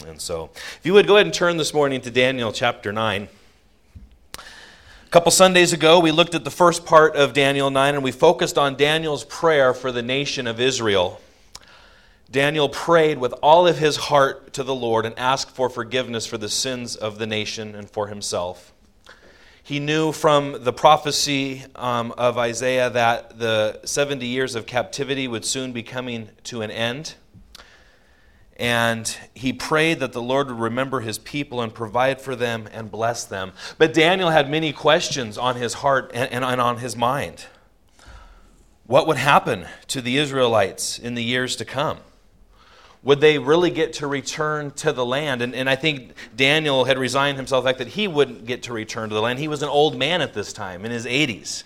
And so, if you would go ahead and turn this morning to Daniel chapter 9. A couple Sundays ago, we looked at the first part of Daniel 9, and we focused on Daniel's prayer for the nation of Israel. Daniel prayed with all of his heart to the Lord and asked for forgiveness for the sins of the nation and for himself. He knew from the prophecy of Isaiah that the 70 years of captivity would soon be coming to an end. And he prayed that the Lord would remember his people and provide for them and bless them. But Daniel had many questions on his heart and on his mind. What would happen to the Israelites in the years to come? Would they really get to return to the land? And I think Daniel had resigned himself to the fact that he wouldn't get to return to the land. He was an old man at this time, in his 80s.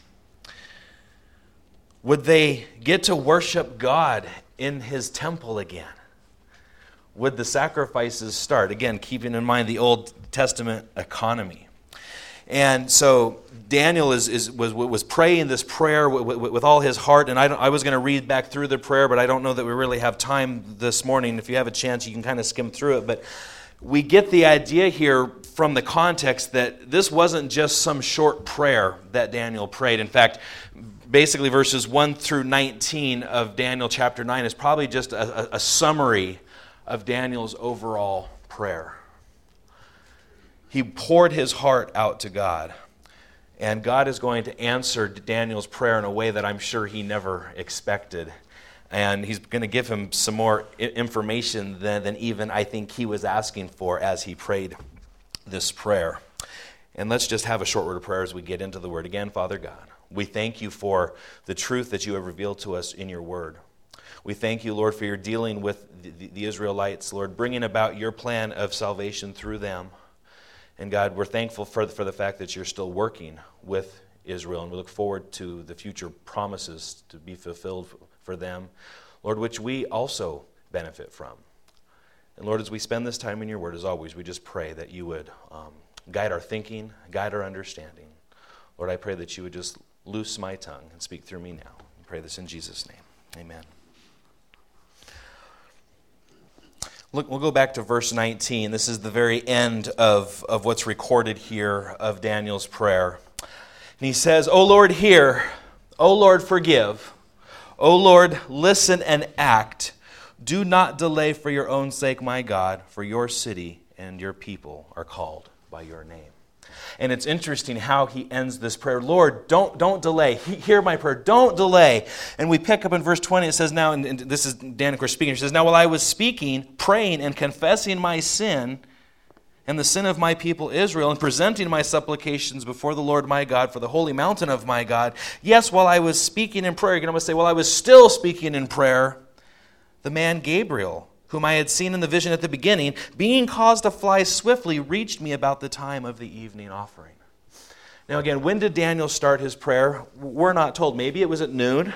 Would they get to worship God in his temple again? Would the sacrifices start? Again, keeping in mind the Old Testament economy. And so Daniel was praying this prayer with all his heart, and I was going to read back through the prayer, but I don't know that we really have time this morning. If you have a chance, you can kind of skim through it. But we get the idea here from the context that this wasn't just some short prayer that Daniel prayed. In fact, basically verses 1 through 19 of Daniel chapter 9 is probably just a summary of Daniel's overall prayer. He poured his heart out to God, and God is going to answer Daniel's prayer in a way that I'm sure he never expected. And he's going to give him some more information than even I think he was asking for as he prayed this prayer. And let's just have a short word of prayer as we get into the word. Again, Father God, we thank you for the truth that you have revealed to us in your word. We thank you, Lord, for your dealing with the Israelites, Lord, bringing about your plan of salvation through them. And God, we're thankful for the fact that you're still working with Israel, and we look forward to the future promises to be fulfilled for them, Lord, which we also benefit from. And Lord, as we spend this time in your word, as always, we just pray that you would guide our thinking, guide our understanding. Lord, I pray that you would just loose my tongue and speak through me now. I pray this in Jesus' name. Amen. Look, we'll go back to verse 19. This is the very end of what's recorded here of Daniel's prayer. And he says, O Lord, hear. O Lord, forgive. O Lord, listen and act. Do not delay for your own sake, my God, for your city and your people are called by your name. And it's interesting how he ends this prayer. Lord, don't delay. Hear my prayer. Don't delay. And we pick up in verse 20. It says now, and this is Daniel, of course, speaking. He says, now while I was speaking, praying, and confessing my sin and the sin of my people Israel, and presenting my supplications before the Lord my God for the holy mountain of my God, yes, while I was speaking in prayer, you're going to say, while I was still speaking in prayer, the man Gabriel, whom I had seen in the vision at the beginning, being caused to fly swiftly, reached me about the time of the evening offering. Now again, when did Daniel start his prayer? We're not told. Maybe it was at noon.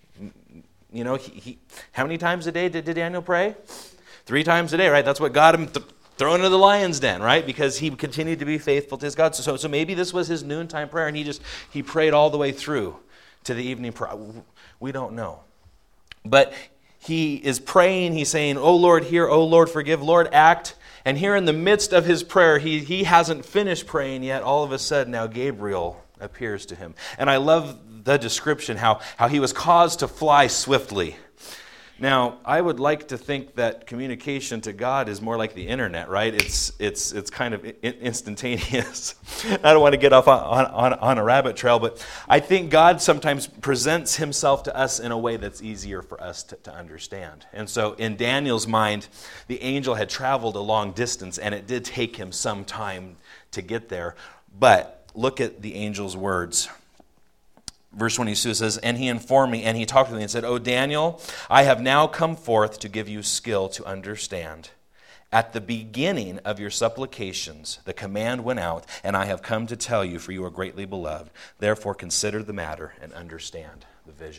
You know, how many times a day did Daniel pray? 3 times a day, right? That's what got him thrown into the lion's den, right? Because he continued to be faithful to his God. So maybe this was his noontime prayer, and he prayed all the way through to the evening prayer. We don't know. But he is praying, he's saying, O Lord, hear, O Lord, forgive, Lord, act. And here in the midst of his prayer, he hasn't finished praying yet. All of a sudden, now Gabriel appears to him. And I love the description, how he was caused to fly swiftly. Now, I would like to think that communication to God is more like the internet, right? It's kind of instantaneous. I don't want to get off on a rabbit trail, but I think God sometimes presents himself to us in a way that's easier for us to understand. And so in Daniel's mind, the angel had traveled a long distance, and it did take him some time to get there. But look at the angel's words. Verse 22 says, and he informed me, and he talked with me and said, O Daniel, I have now come forth to give you skill to understand. At the beginning of your supplications, the command went out, and I have come to tell you, for you are greatly beloved. Therefore consider the matter and understand the vision.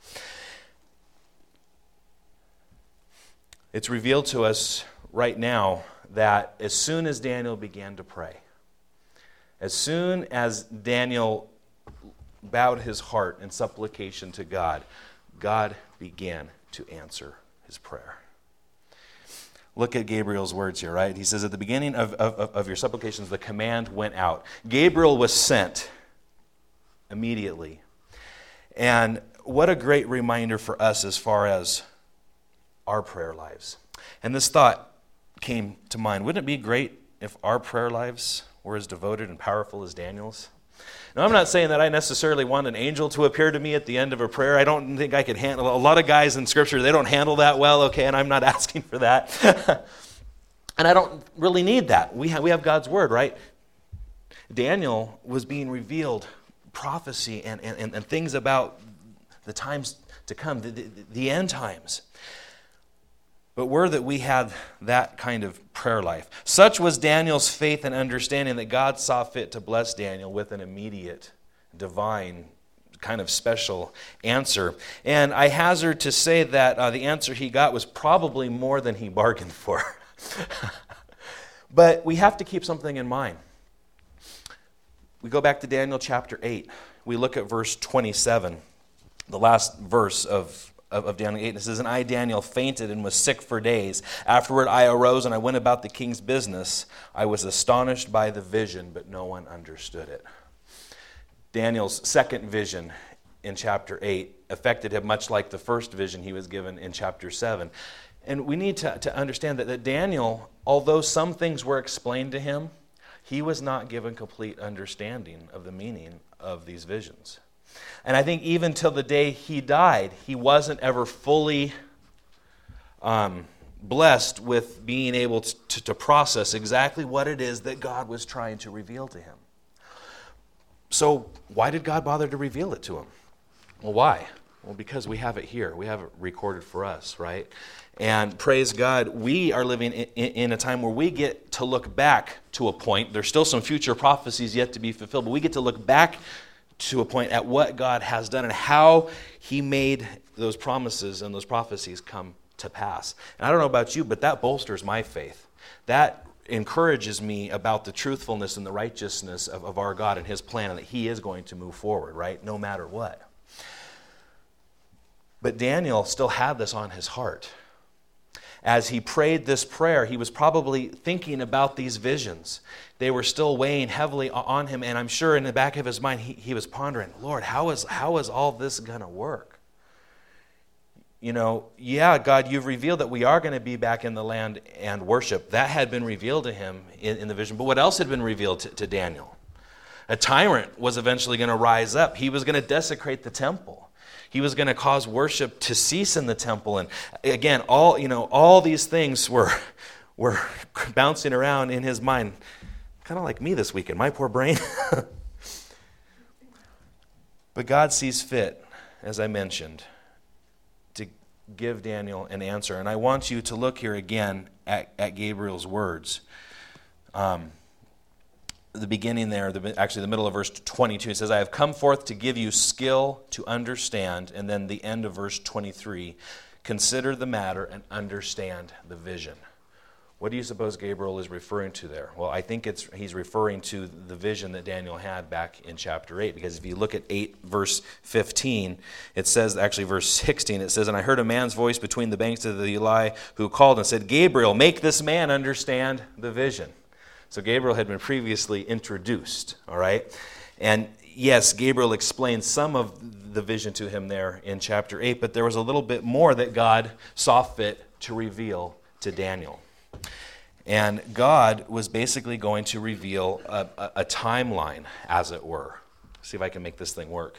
It's revealed to us right now that as soon as Daniel began to pray, as soon as Daniel bowed his heart in supplication to God, God began to answer his prayer. Look at Gabriel's words here, right? He says, at the beginning of your supplications, the command went out. Gabriel was sent immediately. And what a great reminder for us as far as our prayer lives. And this thought came to mind. Wouldn't it be great if our prayer lives were as devoted and powerful as Daniel's? Now, I'm not saying that I necessarily want an angel to appear to me at the end of a prayer. I don't think I could handle. A lot of guys in Scripture, they don't handle that well, okay, and I'm not asking for that. And I don't really need that. We have God's Word, right? Daniel was being revealed prophecy and things about the times to come, the end times. But were that we had that kind of prayer life. Such was Daniel's faith and understanding that God saw fit to bless Daniel with an immediate, divine, kind of special answer. And I hazard to say that the answer he got was probably more than he bargained for. But we have to keep something in mind. We go back to Daniel chapter 8. We look at verse 27, the last verse of Daniel 8. It says, and I, Daniel, fainted and was sick for days. Afterward I arose and I went about the king's business. I was astonished by the vision, but no one understood it. Daniel's second vision in chapter 8 affected him much like the first vision he was given in chapter 7. And we need to understand that Daniel, although some things were explained to him, he was not given complete understanding of the meaning of these visions. And I think even till the day he died, he wasn't ever fully blessed with being able to process exactly what it is that God was trying to reveal to him. So why did God bother to reveal it to him? Well, why? Well, because we have it here. We have it recorded for us, right? And praise God, we are living in a time where we get to look back to a point. There's still some future prophecies yet to be fulfilled, but we get to look back to a point at what God has done and how he made those promises and those prophecies come to pass. And I don't know about you, but that bolsters my faith. That encourages me about the truthfulness and the righteousness of our God and his plan, and that he is going to move forward, right? No matter what. But Daniel still had this on his heart. As he prayed this prayer, he was probably thinking about these visions. They were still weighing heavily on him, and I'm sure in the back of his mind, he was pondering, Lord, how is all this going to work? You know, yeah, God, you've revealed that we are going to be back in the land and worship. That had been revealed to him in the vision. But what else had been revealed to Daniel? A tyrant was eventually going to rise up. He was going to desecrate the temple. He was going to cause worship to cease in the temple. And again, all these things were bouncing around in his mind, kind of like me this weekend, my poor brain. But God sees fit, as I mentioned, to give Daniel an answer. And I want you to look here again at Gabriel's words. The beginning there, actually the middle of verse 22, it says, I have come forth to give you skill to understand. And then the end of verse 23, consider the matter and understand the vision. What do you suppose Gabriel is referring to there? Well, I think he's referring to the vision that Daniel had back in chapter 8. Because if you look at 8 verse 15, it says, actually verse 16, it says, and I heard a man's voice between the banks of the Eli who called and said, Gabriel, make this man understand the vision. So Gabriel had been previously introduced, all right? And yes, Gabriel explained some of the vision to him there in chapter 8, but there was a little bit more that God saw fit to reveal to Daniel. And God was basically going to reveal a timeline, as it were. See if I can make this thing work.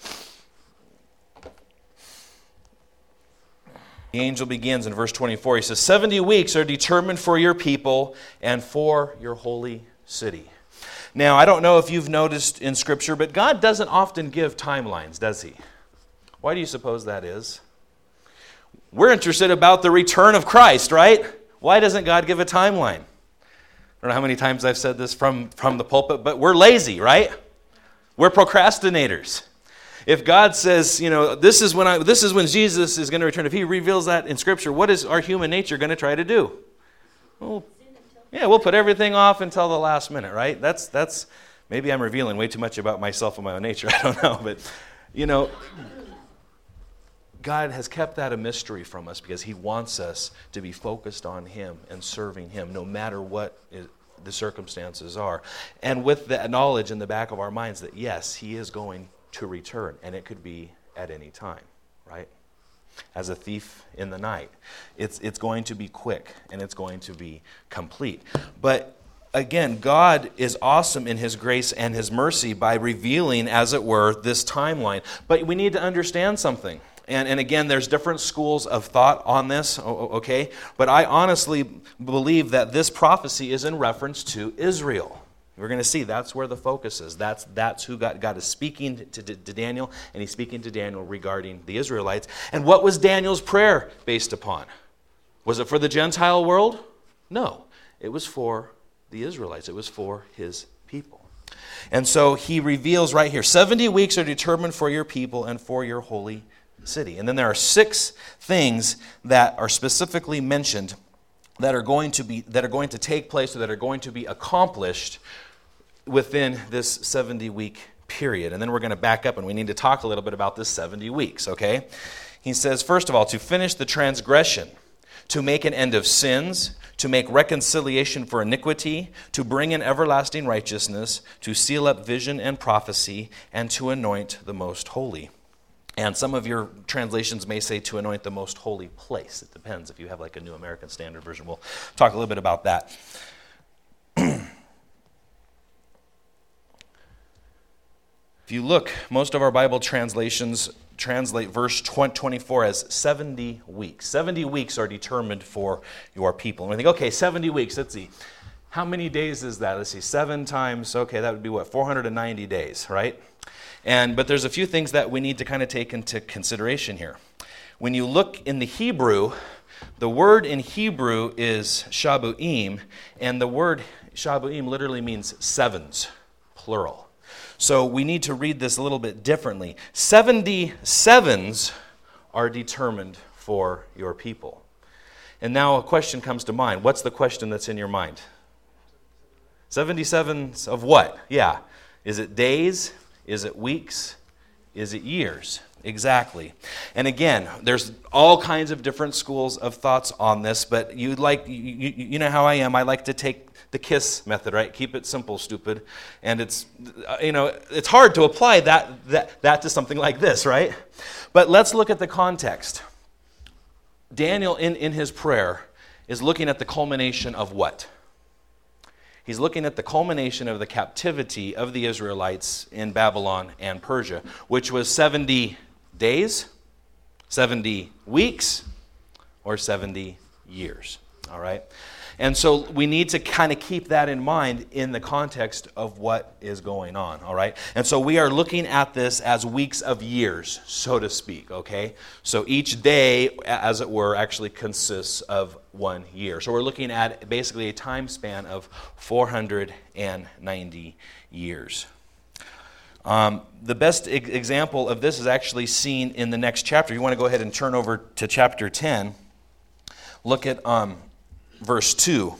The angel begins in verse 24. He says, 70 weeks are determined for your people and for your holy city. Now, I don't know if you've noticed in Scripture, but God doesn't often give timelines, does he? Why do you suppose that is? We're interested about the return of Christ, right? Why doesn't God give a timeline? I don't know how many times I've said this from the pulpit, but we're lazy, right? We're procrastinators. If God says, this is when Jesus is going to return, if he reveals that in Scripture, what is our human nature going to try to do? Well, we'll put everything off until the last minute, right? That's maybe I'm revealing way too much about myself and my own nature. I don't know, but God has kept that a mystery from us because he wants us to be focused on him and serving him no matter what the circumstances are. And with the knowledge in the back of our minds that, yes, he is going to return, and it could be at any time, right? As a thief in the night. It's going to be quick, and it's going to be complete. But again, God is awesome in his grace and his mercy by revealing, as it were, this timeline. But we need to understand something. And again, there's different schools of thought on this, okay? But I honestly believe that this prophecy is in reference to Israel. We're going to see that's where the focus is. That's who God is speaking to Daniel, and he's speaking to Daniel regarding the Israelites. And what was Daniel's prayer based upon? Was it for the Gentile world? No. It was for the Israelites. It was for his people. And so he reveals right here, 70 weeks are determined for your people and for your holy city. And then there are 6 things that are specifically mentioned that are going to take place or that are going to be accomplished within this 70-week period. And then we're going to back up and we need to talk a little bit about this 70 weeks, okay? He says, first of all, to finish the transgression, to make an end of sins, to make reconciliation for iniquity, to bring in everlasting righteousness, to seal up vision and prophecy, and to anoint the most holy. And some of your translations may say to anoint the most holy place. It depends. If you have like a New American Standard Version, we'll talk a little bit about that. If you look, most of our Bible translations translate verse 24 as 70 weeks. 70 weeks are determined for your people. And we think, okay, 70 weeks, let's see. How many days is that? Let's see, 7 times, okay, that would be what, 490 days, right? But there's a few things that we need to kind of take into consideration here. When you look in the Hebrew, the word in Hebrew is shabuim, and the word shabuim literally means sevens, plural. So we need to read this a little bit differently. 70 sevens are determined for your people. And now a question comes to mind. What's the question that's in your mind? 77s of what? Yeah. Is it days? Is it weeks? Is it years? Exactly. And again, there's all kinds of different schools of thoughts on this, but you know how I am. I like to take the KISS method, right? Keep it simple, stupid. And it's hard to apply that to something like this, right? But let's look at the context. Daniel, in his prayer, is looking at the culmination of what? He's looking at the culmination of the captivity of the Israelites in Babylon and Persia, which was 70 days, 70 weeks, or 70 years. All right? And so we need to kind of keep that in mind in the context of what is going on, all right? And so we are looking at this as weeks of years, so to speak, okay? So each day, as it were, actually consists of 1 year. So we're looking at basically a time span of 490 years. The best example of this is actually seen in the next chapter. You want to go ahead and turn over to chapter 10. Look at verse 2.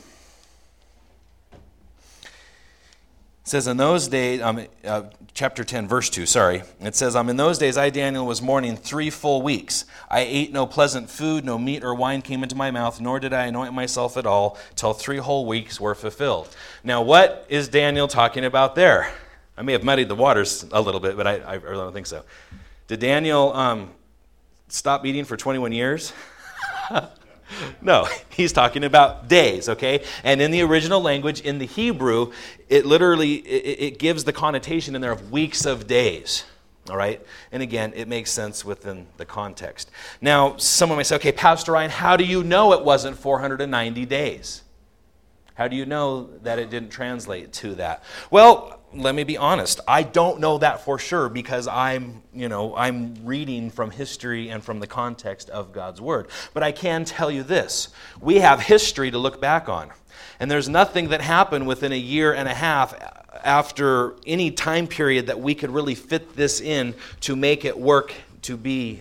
It says, in those days, chapter 10, verse 2, sorry. It says, in those days I, Daniel, was mourning 3 full weeks. I ate no pleasant food, no meat or wine came into my mouth, nor did I anoint myself at all, till 3 whole weeks were fulfilled. Now, what is Daniel talking about there? I may have muddied the waters a little bit, but I really don't think so. Did Daniel stop eating for 21 years? No, he's talking about days, okay? And in the original language, in the Hebrew, it literally, it gives the connotation in there of weeks of days, all right? And again, it makes sense within the context. Now, someone might say, okay, Pastor Ryan, how do you know it wasn't 490 days? How do you know that it didn't translate to that? Well, let me be honest. I don't know that for sure because I'm reading from history and from the context of God's Word. But I can tell you this. We have history to look back on. And there's nothing that happened within a year and a half after any time period that we could really fit this in to make it work to be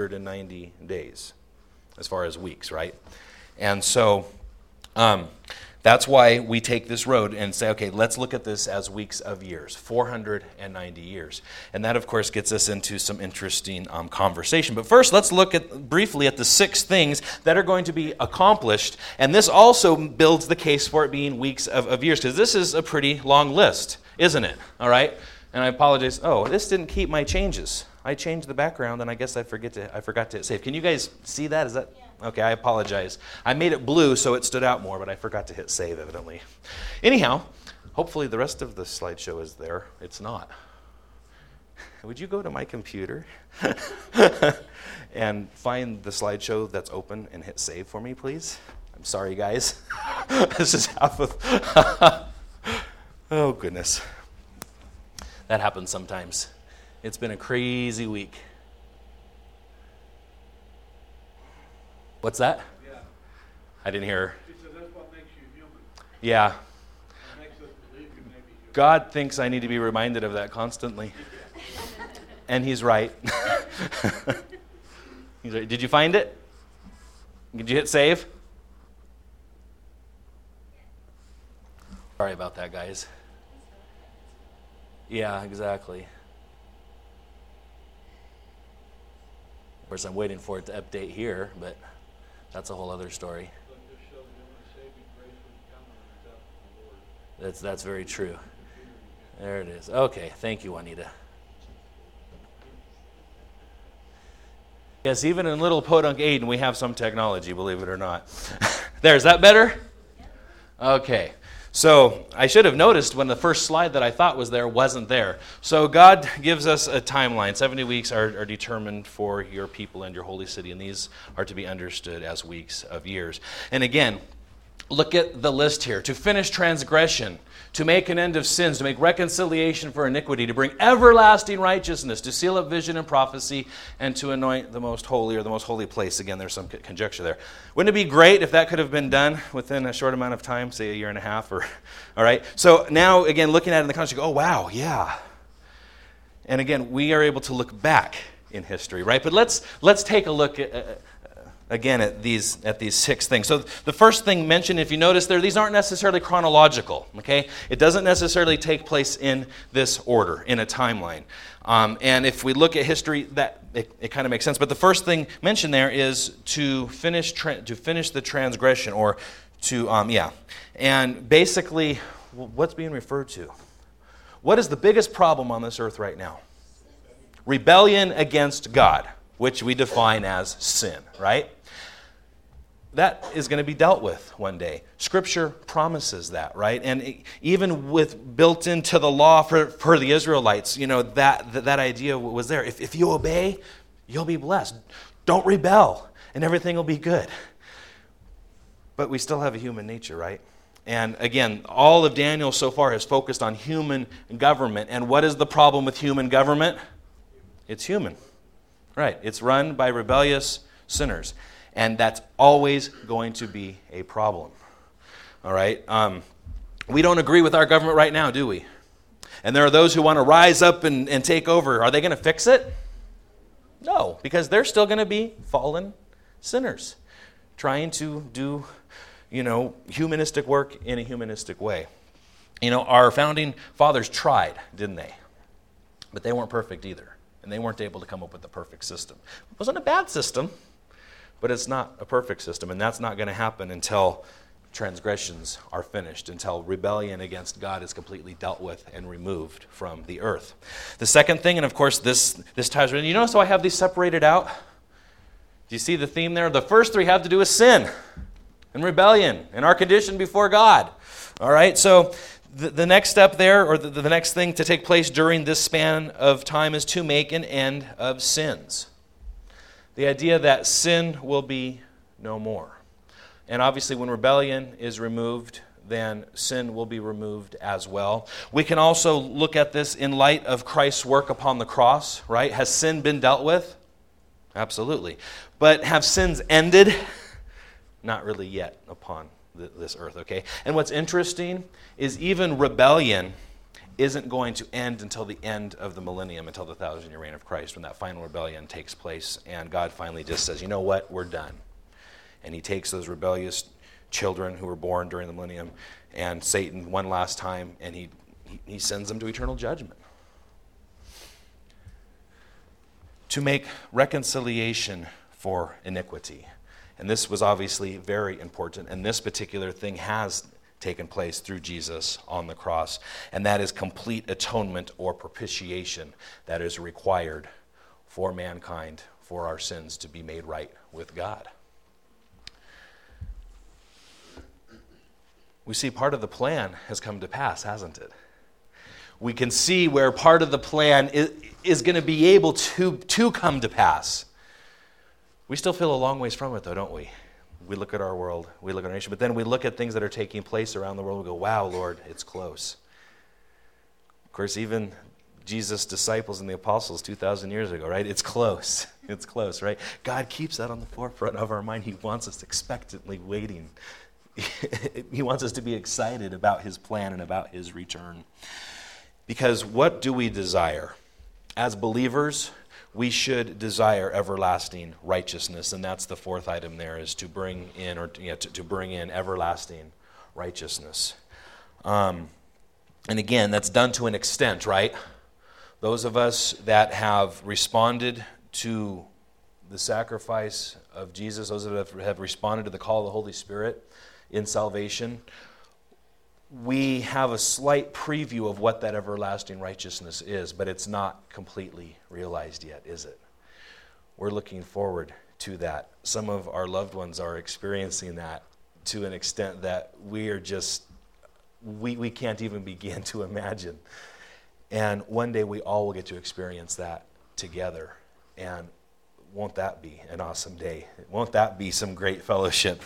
490 days as far as weeks, right? And so That's why we take this road and say, okay, let's look at this as weeks of years, 490 years. And that, of course, gets us into some interesting conversation. But first, let's look briefly at the 6 things that are going to be accomplished. And this also builds the case for it being weeks of years, because this is a pretty long list, isn't it? All right? And I apologize. Oh, this didn't keep my changes. I changed the background, and I guess I forgot to hit save. Can you guys see that? Is that... Okay, I apologize. I made it blue so it stood out more, but I forgot to hit save, evidently. Anyhow, hopefully the rest of the slideshow is there. It's not. Would you go to my computer and find the slideshow that's open and hit save for me, please? I'm sorry, guys. This is half of... Oh, goodness. That happens sometimes. It's been a crazy week. What's that? Yeah. I didn't hear. She said that's what makes you human. Yeah. It makes us believe you may be human. God thinks I need to be reminded of that constantly. And he's right. He's right. Did you find it? Did you hit save? Sorry about that, guys. Yeah, exactly. Of course, I'm waiting for it to update here, but that's a whole other story. That's very true. There it is. Okay, thank you, Juanita. Yes, even in little podunk Aiden, we have some technology, believe it or not. There, is that better? Okay. So I should have noticed when the first slide that I thought was there wasn't there. So God gives us a timeline. 70 weeks are determined for your people and your holy city, and these are to be understood as weeks of years. And again, look at the list here. To finish transgression, to make an end of sins, to make reconciliation for iniquity, to bring everlasting righteousness, to seal up vision and prophecy, and to anoint the most holy or the most holy place. Again, there's some conjecture there. Wouldn't it be great if that could have been done within a short amount of time, say a year and a half? All right. So now, again, looking at it in the context, you go, oh, wow, yeah. And again, we are able to look back in history, right? But let's take a look at again, at these 6 things. So the first thing mentioned, if you notice there, these aren't necessarily chronological, okay? It doesn't necessarily take place in this order, in a timeline. And if we look at history, that it kind of makes sense. But the first thing mentioned there is to finish the transgression, or to, And basically, what's being referred to? What is the biggest problem on this earth right now? Rebellion against God, which we define as sin, right? That is going to be dealt with one day. Scripture promises that, right? And even with built into the law for the Israelites, that idea was there. If you obey, you'll be blessed. Don't rebel, and everything will be good. But we still have a human nature, right? And again, all of Daniel so far has focused on human government. And what is the problem with human government? It's human. Right. It's run by rebellious sinners. And that's always going to be a problem. All right? We don't agree with our government right now, do we? And there are those who want to rise up and take over. Are they going to fix it? No, because they're still going to be fallen sinners trying to do, humanistic work in a humanistic way. Our founding fathers tried, didn't they? But they weren't perfect either. And they weren't able to come up with the perfect system. It wasn't a bad system, but it's not a perfect system. And that's not going to happen until transgressions are finished, until rebellion against God is completely dealt with and removed from the earth. The second thing, and of course this ties in, you notice how I have these separated out? Do you see the theme there? The first 3 have to do with sin and rebellion and our condition before God. All right, so the next step there, or the next thing to take place during this span of time, is to make an end of sins. The idea that sin will be no more. And obviously when rebellion is removed, then sin will be removed as well. We can also look at this in light of Christ's work upon the cross, right? Has sin been dealt with? Absolutely. But have sins ended? Not really yet upon this earth, okay? And what's interesting is even rebellion isn't going to end until the end of the millennium, until the 1,000-year reign of Christ, when that final rebellion takes place, and God finally just says, you know what, we're done. And he takes those rebellious children who were born during the millennium, and Satan one last time, and he sends them to eternal judgment. To make reconciliation for iniquity. And this was obviously very important, and this particular thing has taken place through Jesus on the cross, and that is complete atonement or propitiation that is required for mankind, for our sins to be made right with God. We see part of the plan has come to pass, hasn't it? We can see where part of the plan is going to be able to come to pass. We still feel a long ways from it, though, don't we? We look at our world, we look at our nation, but then we look at things that are taking place around the world and we go, wow, Lord, it's close. Of course, even Jesus' disciples and the apostles 2,000 years ago, right? It's close. It's close, right? God keeps that on the forefront of our mind. He wants us expectantly waiting. He wants us to be excited about his plan and about his return. Because what do we desire? As believers, we should desire everlasting righteousness, and that's the fourth item there, is to bring in, to bring in everlasting righteousness. And again, that's done to an extent, right? Those of us that have responded to the sacrifice of Jesus, those that have responded to the call of the Holy Spirit in salvation, we have a slight preview of what that everlasting righteousness is, but it's not completely realized yet, is it? We're looking forward to that. Some of our loved ones are experiencing that to an extent that we are just, we can't even begin to imagine. And one day we all will get to experience that together. And won't that be an awesome day? Won't that be some great fellowship?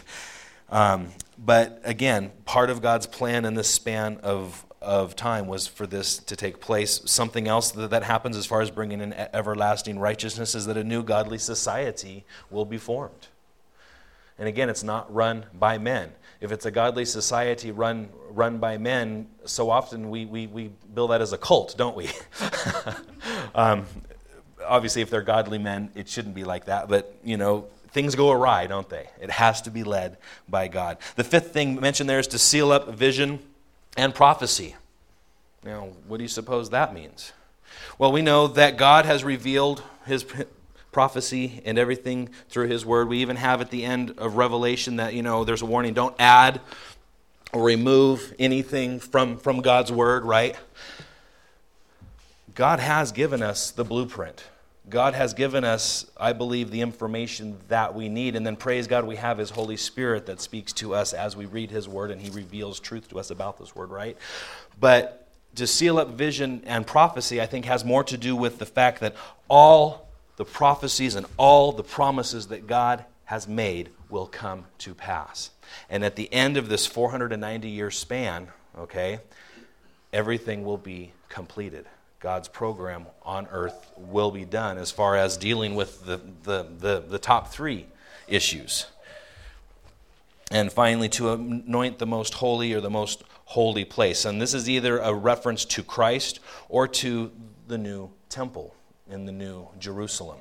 But again, part of God's plan in this span of time was for this to take place. Something else that happens as far as bringing in everlasting righteousness is that a new godly society will be formed. And again, it's not run by men. If it's a godly society run by men, so often we bill that as a cult, don't we? Obviously, if they're godly men, it shouldn't be like that. But, things go awry, don't they? It has to be led by God. The fifth thing mentioned there is to seal up vision and prophecy. Now, what do you suppose that means? Well, we know that God has revealed his prophecy and everything through his word. We even have at the end of Revelation that, there's a warning, don't add or remove anything from God's word, right? God has given us the blueprint. God has given us, I believe, the information that we need. And then, praise God, we have his Holy Spirit that speaks to us as we read his word, and he reveals truth to us about this word, right? But to seal up vision and prophecy, I think, has more to do with the fact that all the prophecies and all the promises that God has made will come to pass. And at the end of this 490-year span, everything will be completed. God's program on earth will be done as far as dealing with the top three issues. And finally, to anoint the most holy or the most holy place. And this is either a reference to Christ or to the new temple in the new Jerusalem.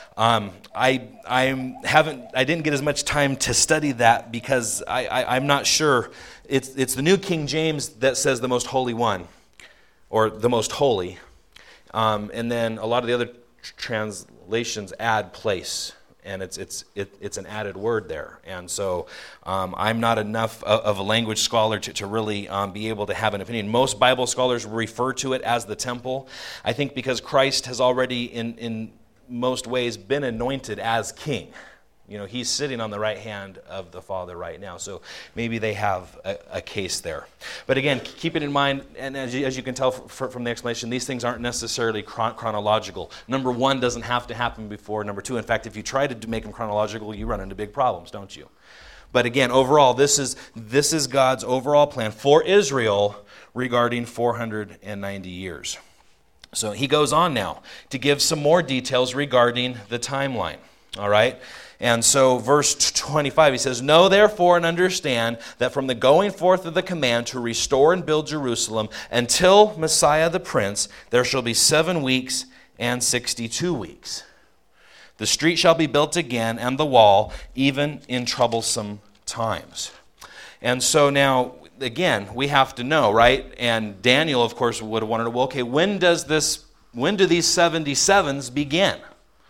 I didn't get as much time to study that because I'm not sure. It's the New King James that says the most holy one, or the most holy. And then a lot of the other translations add place, and it's an added word there. And so I'm not enough of a language scholar to really be able to have an opinion. Most Bible scholars refer to it as the temple. I think because Christ has already in most ways been anointed as king. He's sitting on the right hand of the Father right now. So maybe they have a case there. But again, keep it in mind, and as you can tell from the explanation, these things aren't necessarily chronological. Number one doesn't have to happen before number two. In fact, if you try to make them chronological, you run into big problems, don't you? But again, overall, this is God's overall plan for Israel regarding 490 years. So he goes on now to give some more details regarding the timeline. All right? And so verse 25, he says, "Know therefore and understand that from the going forth of the command to restore and build Jerusalem until Messiah the Prince, there shall be 7 weeks and 62 weeks. The street shall be built again, and the wall, even in troublesome times." And so now, again, we have to know, right? And Daniel, of course, would have wanted to, well, okay, when do these 77s begin?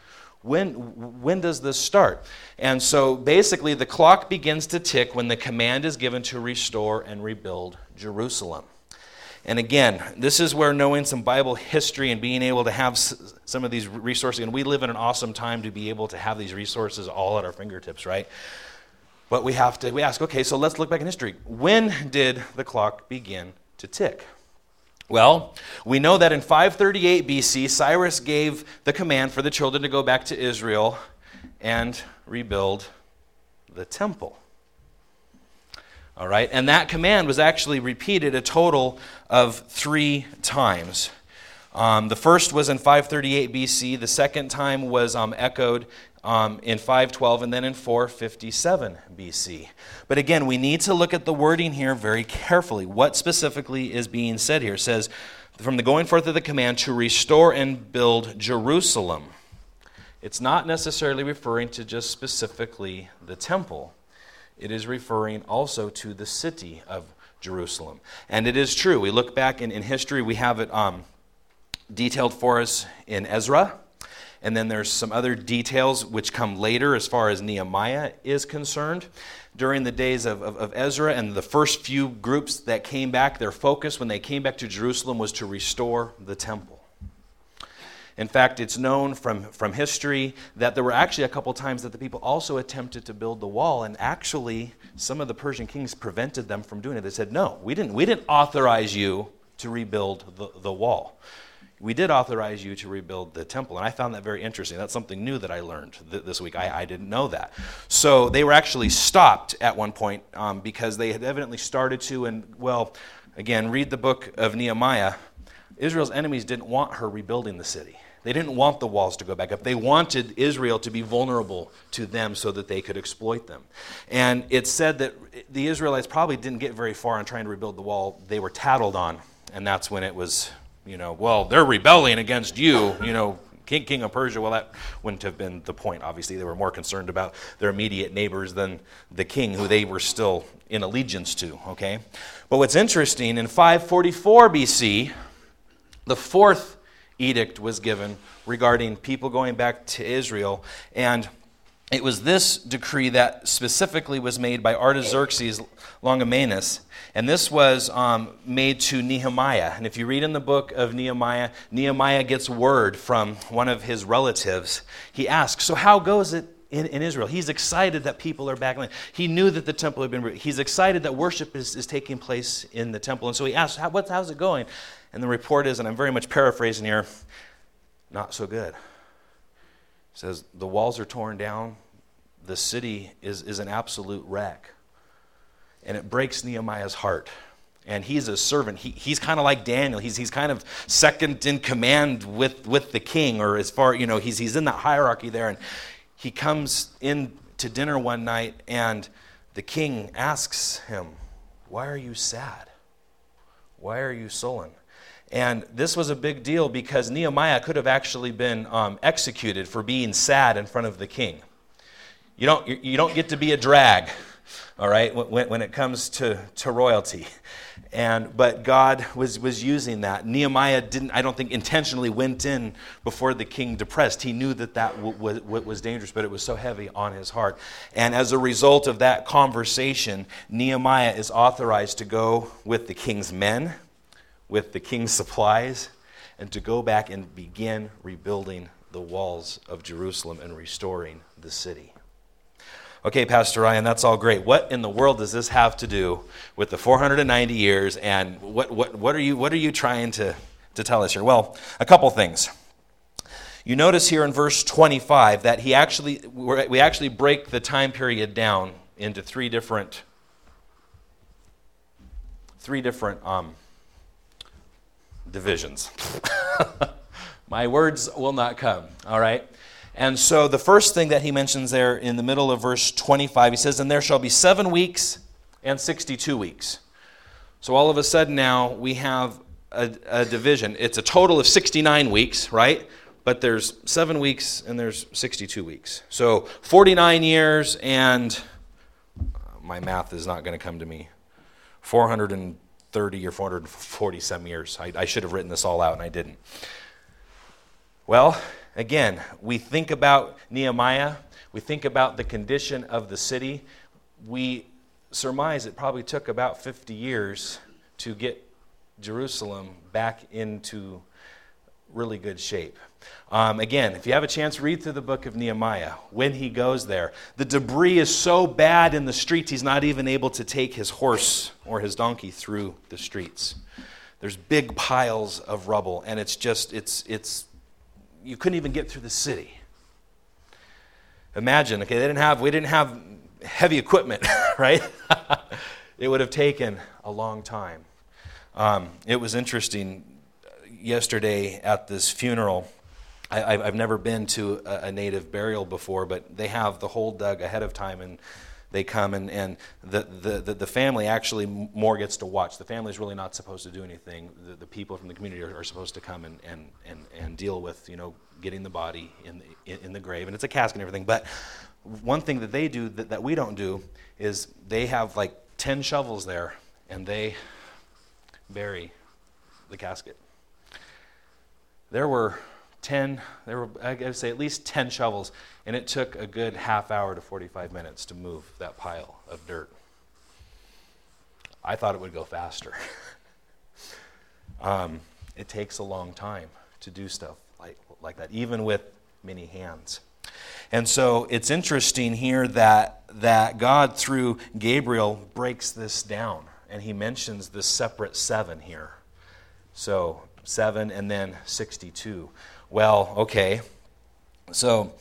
When does this start? And so basically the clock begins to tick when the command is given to restore and rebuild Jerusalem. And again, this is where knowing some Bible history and being able to have some of these resources, and we live in an awesome time to be able to have these resources all at our fingertips, right? But we ask, okay, so let's look back in history. When did the clock begin to tick? Well, we know that in 538 BC, Cyrus gave the command for the children to go back to Israel and rebuild the temple. All right, and that command was actually repeated a total of 3 times. The first was in 538 BC. The second time was echoed in 512 and then in 457 BC. But again, we need to look at the wording here very carefully. What specifically is being said here? It says, from the going forth of the command to restore and build Jerusalem. It's not necessarily referring to just specifically the temple. It is referring also to the city of Jerusalem. And it is true. We look back in history, we have it detailed for us in Ezra. And then there's some other details which come later as far as Nehemiah is concerned. During the days of Ezra and the first few groups that came back, their focus when they came back to Jerusalem was to restore the temple. In fact, it's known from history that there were actually a couple times that the people also attempted to build the wall, and actually some of the Persian kings prevented them from doing it. They said, no, we didn't authorize you to rebuild the wall. We did authorize you to rebuild the temple, and I found that very interesting. That's something new that I learned this week. I didn't know that. So they were actually stopped at one point because they had evidently started to, and well, again, read the book of Nehemiah. Israel's enemies didn't want her rebuilding the city. They didn't want the walls to go back up. They wanted Israel to be vulnerable to them so that they could exploit them. And it's said that the Israelites probably didn't get very far in trying to rebuild the wall. They were tattled on, and that's when it was, well, they're rebelling against you, King of Persia. Well, that wouldn't have been the point, obviously. They were more concerned about their immediate neighbors than the king, who they were still in allegiance to, okay? But what's interesting, in 544 BC, the fourth edict was given regarding people going back to Israel, and it was this decree that specifically was made by Artaxerxes Longimanus, and this was made to Nehemiah. And if you read in the book of Nehemiah, Nehemiah gets word from one of his relatives. He asks, so how goes it in Israel? He's excited that people are back. He knew that the temple had been, he's excited that worship is taking place in the temple, and so he asks, how's it going? And the report is, and I'm very much paraphrasing here, not so good. It says, the walls are torn down. The city is an absolute wreck. And it breaks Nehemiah's heart. And he's a servant. He's kind of like Daniel. He's kind of second in command with the king, or as far, he's in that hierarchy there. And he comes in to dinner one night, and the king asks him, why are you sad? Why are you sullen? And this was a big deal because Nehemiah could have actually been executed for being sad in front of the king. You don't get to be a drag, all right, when it comes to royalty. But God was using that. Nehemiah didn't, I don't think, intentionally went in before the king depressed. He knew that was dangerous, but it was so heavy on his heart. And as a result of that conversation, Nehemiah is authorized to go with the king's men, with the king's supplies, and to go back and begin rebuilding the walls of Jerusalem and restoring the city. Okay, Pastor Ryan, that's all great. What in the world does this have to do with the 490 years, and what are you trying to tell us here? Well, a couple things. You notice here in verse 25 that we actually break the time period down into three different divisions. My words will not come, all right? And so the first thing that he mentions there in the middle of verse 25, he says, and there shall be 7 weeks and 62 weeks. So all of a sudden now we have a division. It's a total of 69 weeks, right? But there's 7 weeks and there's 62 weeks. So 49 years and my math is not going to come to me. 430 or 440 some years. I should have written this all out, and I didn't. Well, again, we think about Nehemiah. We think about the condition of the city. We surmise it probably took about 50 years to get Jerusalem back into really good shape. Again, if you have a chance, read through the book of Nehemiah. When he goes there, the debris is so bad in the streets, he's not even able to take his horse or his donkey through the streets. There's big piles of rubble, and it's you couldn't even get through the city. Imagine, okay, we didn't have heavy equipment, right? It would have taken a long time. It was interesting. Yesterday at this funeral, I've never been to a native burial before, but they have the hole dug ahead of time, and they come, and the family actually more gets to watch. The family's really not supposed to do anything. The people from the community are supposed to come and deal with, getting the body in the grave, and it's a casket and everything. But one thing that they do that we don't do is they have like 10 shovels there, and they bury the casket. There were I gotta say at least 10 shovels, and it took a good half hour to 45 minutes to move that pile of dirt. I thought it would go faster. It takes a long time to do stuff like that, even with many hands. And so it's interesting here that God, through Gabriel, breaks this down, and he mentions the separate 7 here. So 7 and then 62. Well, okay. So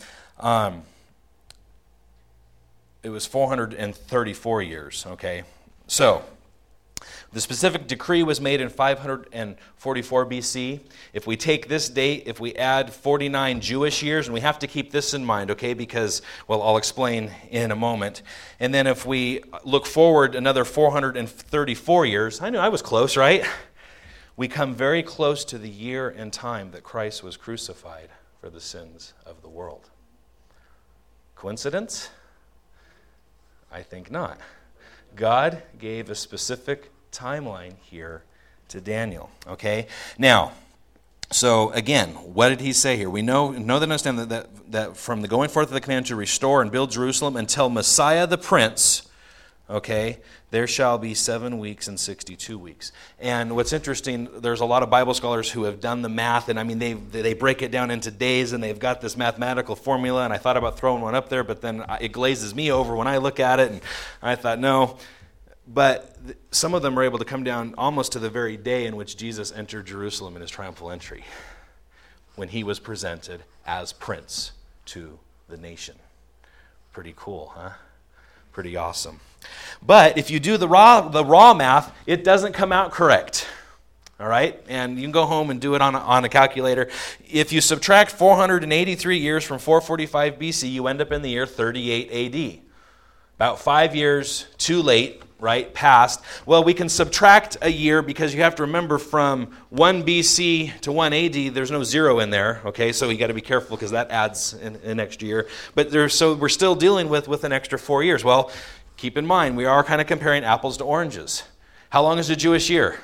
it was 434 years, okay? So the specific decree was made in 544 BC. If we take this date, if we add 49 Jewish years, and we have to keep this in mind, okay, because, well, I'll explain in a moment. And then if we look forward another 434 years, I knew I was close, right? We come very close to the year and time that Christ was crucified for the sins of the world. Coincidence? I think not. God gave a specific timeline here to Daniel, okay? Now, so again, what did he say here? We know that understand that from the going forth of the command to restore and build Jerusalem until Messiah the Prince, okay, there shall be 7 weeks and 62 weeks. And what's interesting, there's a lot of Bible scholars who have done the math, and I mean, they break it down into days, and they've got this mathematical formula, and I thought about throwing one up there, but then it glazes me over when I look at it, and I thought, no. But some of them are able to come down almost to the very day in which Jesus entered Jerusalem in his triumphal entry, when he was presented as prince to the nation. Pretty cool, huh? Pretty awesome. But if you do the raw math, it doesn't come out correct. All right? And you can go home and do it on a calculator. If you subtract 483 years from 445 BC, you end up in the year 38 AD. About 5 years too late, right, past. Well, we can subtract a year because you have to remember from 1 BC to 1 AD, there's no 0 in there, okay? So you got to be careful because that adds an extra year. But so we're still dealing with an extra 4 years. Well, keep in mind, we are kind of comparing apples to oranges. How long is a Jewish year?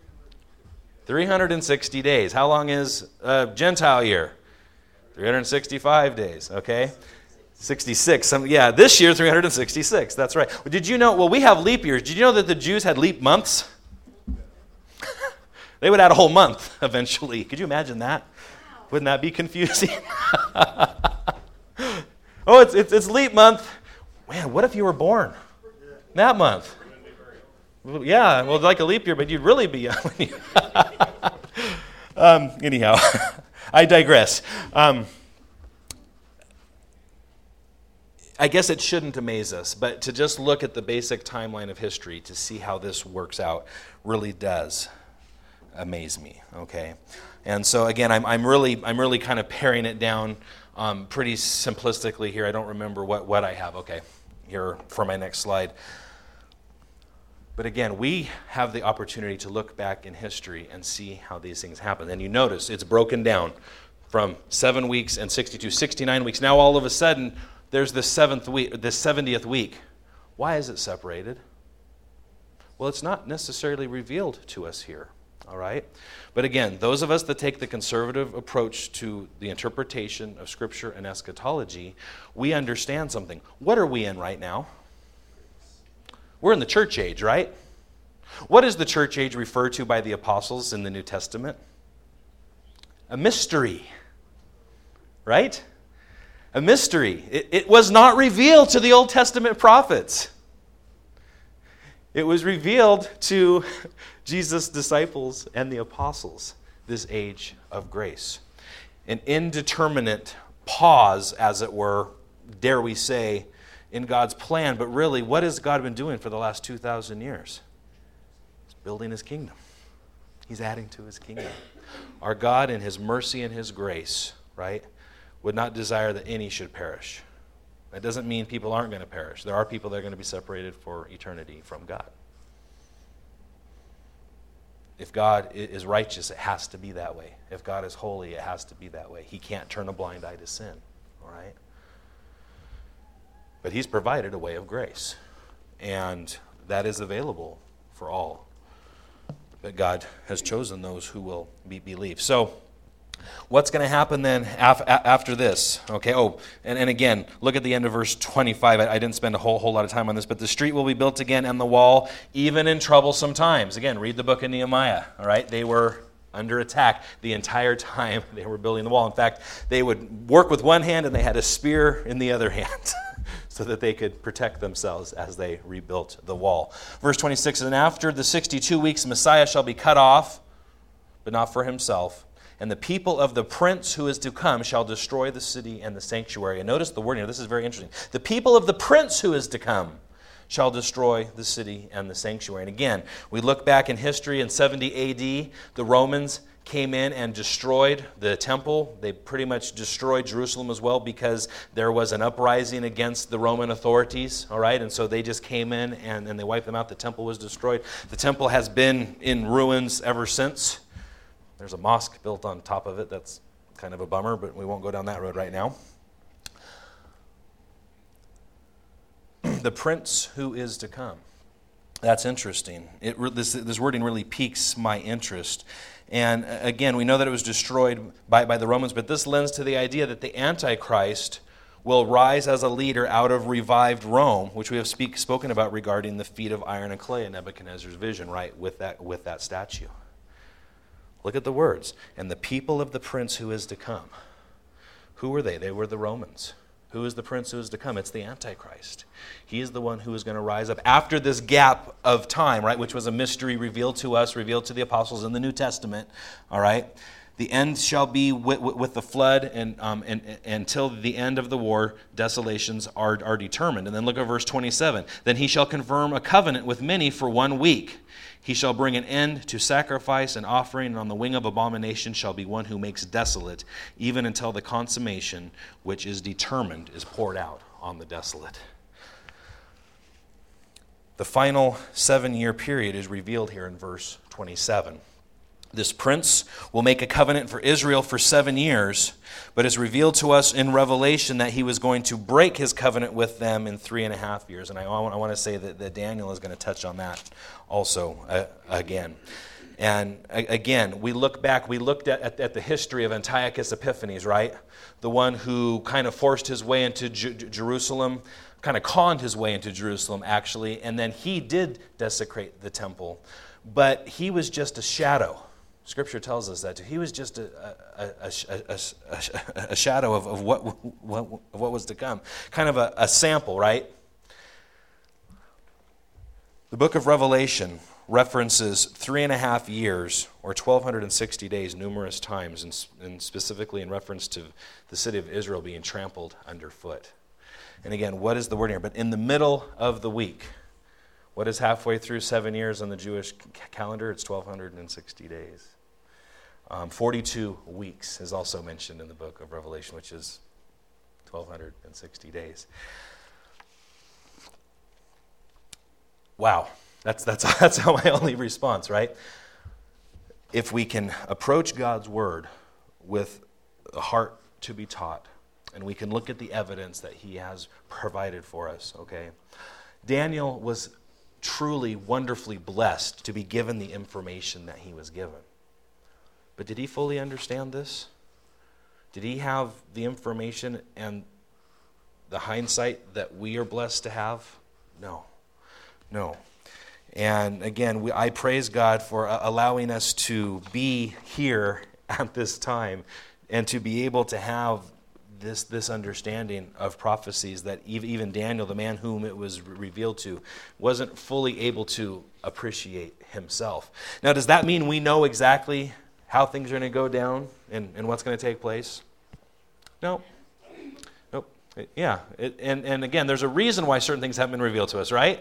360 days. How long is a Gentile year? 365 days, okay? 66. This year, 366. That's right. Well, did you know, we have leap years. Did you know that the Jews had leap months? They would add a whole month eventually. Could you imagine that? Wouldn't that be confusing? Oh, it's leap month. Man, what if you were born that month? Yeah, well, like a leap year, but you'd really be young. Anyhow, I digress. I guess it shouldn't amaze us, but to just look at the basic timeline of history to see how this works out really does amaze me. Okay, and so again, I'm really kind of paring it down pretty simplistically here. I don't remember what I have. Okay, here for my next slide. But again, we have the opportunity to look back in history and see how these things happen. And you notice it's broken down from 7 weeks and 69 weeks. Now all of a sudden, there's the 7th week, the 70th week. Why is it separated? Well, it's not necessarily revealed to us here, all right? But again, those of us that take the conservative approach to the interpretation of Scripture and eschatology, we understand something. What are we in right now? We're in the church age, right? What is the church age referred to by the apostles in the New Testament? A mystery, right? A mystery. It was not revealed to the Old Testament prophets. It was revealed to Jesus' disciples and the apostles, this age of grace. An indeterminate pause, as it were, dare we say, in God's plan. But really, what has God been doing for the last 2,000 years? He's building His kingdom. He's adding to His kingdom. Our God, in His mercy and His grace, right, would not desire that any should perish. That doesn't mean people aren't going to perish. There are people that are going to be separated for eternity from God. If God is righteous, it has to be that way. If God is holy, it has to be that way. He can't turn a blind eye to sin, all right? But He's provided a way of grace, and that is available for all. But God has chosen those who will believe. So, what's going to happen then after this? Okay. And again, look at the end of verse 25. I didn't spend a whole lot of time on this, but the street will be built again and the wall, even in troublesome times. Again, read the book of Nehemiah. All right. They were under attack the entire time they were building the wall. In fact, they would work with one hand and they had a spear in the other hand so that they could protect themselves as they rebuilt the wall. Verse 26, and after the 62 weeks, Messiah shall be cut off, but not for himself. And the people of the prince who is to come shall destroy the city and the sanctuary. And notice the wording here. This is very interesting. The people of the prince who is to come shall destroy the city and the sanctuary. And again, we look back in history in 70 A.D., the Romans came in and destroyed the temple. They pretty much destroyed Jerusalem as well because there was an uprising against the Roman authorities, all right? And so they just came in and they wiped them out. The temple was destroyed. The temple has been in ruins ever since. There's a mosque built on top of it. That's kind of a bummer, but we won't go down that road right now. The prince who is to come. That's interesting. This wording really piques my interest. And again, we know that it was destroyed by the Romans, but this lends to the idea that the Antichrist will rise as a leader out of revived Rome, which we have spoken about regarding the feet of iron and clay in Nebuchadnezzar's vision, right, with that statue. Look at the words. And the people of the prince who is to come. Who were they? They were the Romans. Who is the prince who is to come? It's the Antichrist. He is the one who is going to rise up after this gap of time, right, which was a mystery revealed to us, revealed to the apostles in the New Testament, all right? The end shall be with the flood, and until the end of the war, desolations are determined. And then look at verse 27. Then he shall confirm a covenant with many for 1 week. He shall bring an end to sacrifice and offering, and on the wing of abomination shall be one who makes desolate, even until the consummation which is determined is poured out on the desolate. The final 7-year period is revealed here in verse 27. This prince will make a covenant for Israel for 7 years, but it's revealed to us in Revelation that he was going to break his covenant with them in 3.5 years. And I want to say that Daniel is going to touch on that also again. And again, we looked at the history of Antiochus Epiphanes, right? The one who kind of forced his way into Jerusalem, kind of conned his way into Jerusalem, actually, and then he did desecrate the temple. But he was just a shadow. Scripture tells us that he was just a shadow of what was to come. Kind of a sample, right? The book of Revelation references 3.5 years, or 1,260 days, numerous times, and specifically in reference to the city of Israel being trampled underfoot. And again, what is the word here? But in the middle of the week, what is halfway through 7 years on the Jewish calendar? It's 1,260 days. 42 weeks is also mentioned in the book of Revelation, which is 1,260 days. Wow, that's how my only response, right? If we can approach God's word with a heart to be taught, and we can look at the evidence that he has provided for us, okay? Daniel was truly, wonderfully blessed to be given the information that he was given. But did he fully understand this? Did he have the information and the hindsight that we are blessed to have? No. And again, I praise God for allowing us to be here at this time and to be able to have this understanding of prophecies that even Daniel, the man whom it was revealed to, wasn't fully able to appreciate himself. Now, does that mean we know exactly how things are going to go down and what's going to take place? No. Nope. Yeah. And again, there's a reason why certain things haven't been revealed to us, right?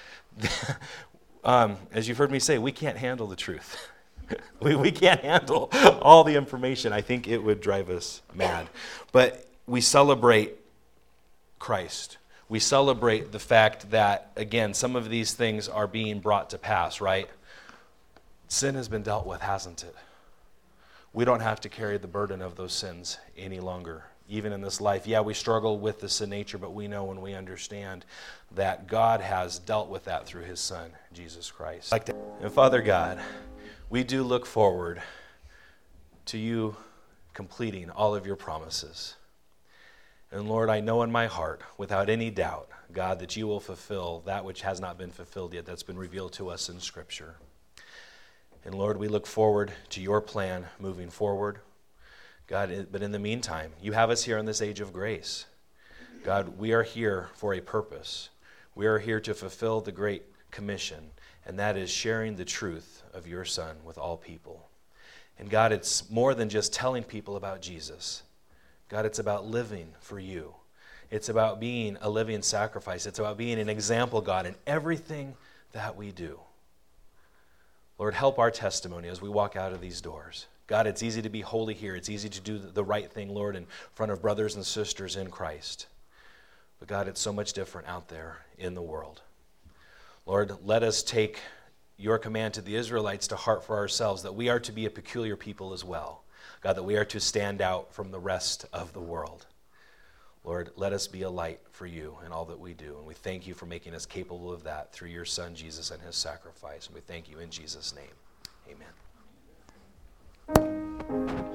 As you've heard me say, we can't handle the truth. We can't handle all the information. I think it would drive us mad. But we celebrate Christ. We celebrate the fact that, again, some of these things are being brought to pass, right? Sin has been dealt with, hasn't it? We don't have to carry the burden of those sins any longer, even in this life. Yeah, we struggle with the sin nature, but we know and we understand that God has dealt with that through his Son, Jesus Christ. And Father God, we do look forward to you completing all of your promises. And Lord, I know in my heart, without any doubt, God, that you will fulfill that which has not been fulfilled yet, that's been revealed to us in Scripture. And Lord, we look forward to your plan moving forward. God, but in the meantime, you have us here in this age of grace. God, we are here for a purpose. We are here to fulfill the Great Commission, and that is sharing the truth of your Son with all people. And God, it's more than just telling people about Jesus. God, it's about living for you. It's about being a living sacrifice. It's about being an example, God, in everything that we do. Lord, help our testimony as we walk out of these doors. God, it's easy to be holy here. It's easy to do the right thing, Lord, in front of brothers and sisters in Christ. But God, it's so much different out there in the world. Lord, let us take your command to the Israelites to heart for ourselves, that we are to be a peculiar people as well. God, that we are to stand out from the rest of the world. Lord, let us be a light for you in all that we do. And we thank you for making us capable of that through your Son, Jesus, and his sacrifice. And we thank you in Jesus' name. Amen.